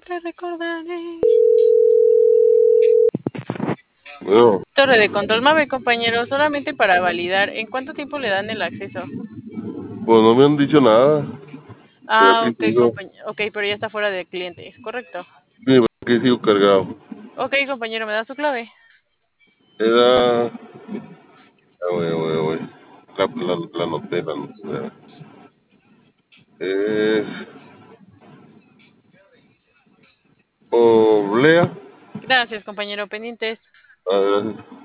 siempre recordaré. Bueno, Torre de control Mave, compañero, solamente para validar. ¿En cuánto tiempo le dan el acceso? pues no me han dicho nada. Pero Ah, aquí ok, sigo. compañero. Ok, pero ya está fuera del cliente, ¿correcto? Sí, aquí sigo cargado. Ok, compañero, ¿me da su clave? Era. Voy. La noté, la noté. Es. Oblea. Gracias, compañero. Pendientes. Ah, gracias.